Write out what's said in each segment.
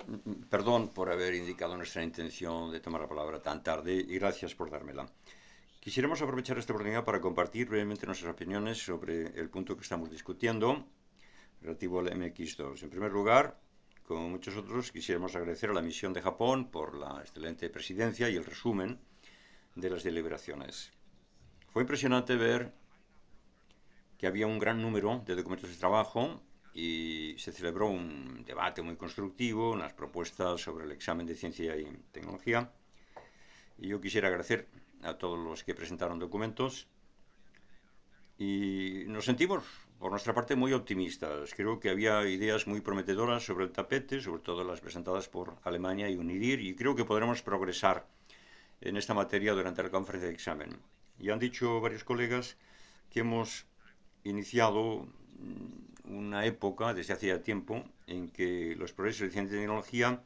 Perdón por haber indicado nuestra intención de tomar la palabra tan tarde y gracias por dármela. Quisiéramos aprovechar esta oportunidad para compartir brevemente nuestras opiniones sobre el punto que estamos discutiendo relativo al MX2. En primer lugar, como muchos otros, quisiéramos agradecer a la misión de Japón por la excelente presidencia y el resumen de las deliberaciones. Fue impresionante ver que había un gran número de documentos de trabajo y se celebró un debate muy constructivo, unas propuestas sobre el examen de ciencia y tecnología. Y yo quisiera agradecer a todos los que presentaron documentos y nos sentimos, por nuestra parte, muy optimistas. Creo que había ideas muy prometedoras sobre el tapete, sobre todo las presentadas por Alemania y UNIDIR, y creo que podremos progresar en esta materia durante la conferencia de examen. Y han dicho varios colegas que hemos iniciado una época desde hacía tiempo en que los progresos de ciencia y tecnología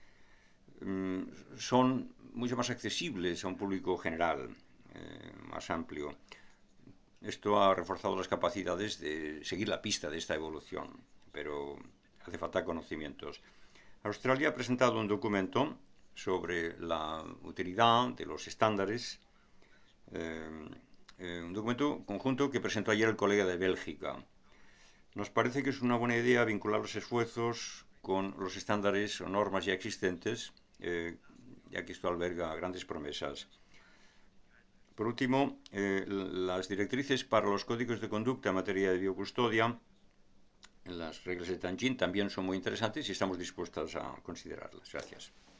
son mucho más accesibles a un público general, más amplio. Esto ha reforzado las capacidades de seguir la pista de esta evolución, pero hace falta conocimientos. Australia ha presentado un documento sobre la utilidad de los estándares, eh, un documento conjunto que presentó ayer el colega de Bélgica. Nos parece que es una buena idea vincular los esfuerzos con los estándares o normas ya existentes, ya que esto alberga grandes promesas. Por último, las directrices para los códigos de conducta en materia de biocustodia, las reglas de Tangent, también son muy interesantes y estamos dispuestos a considerarlas. Gracias.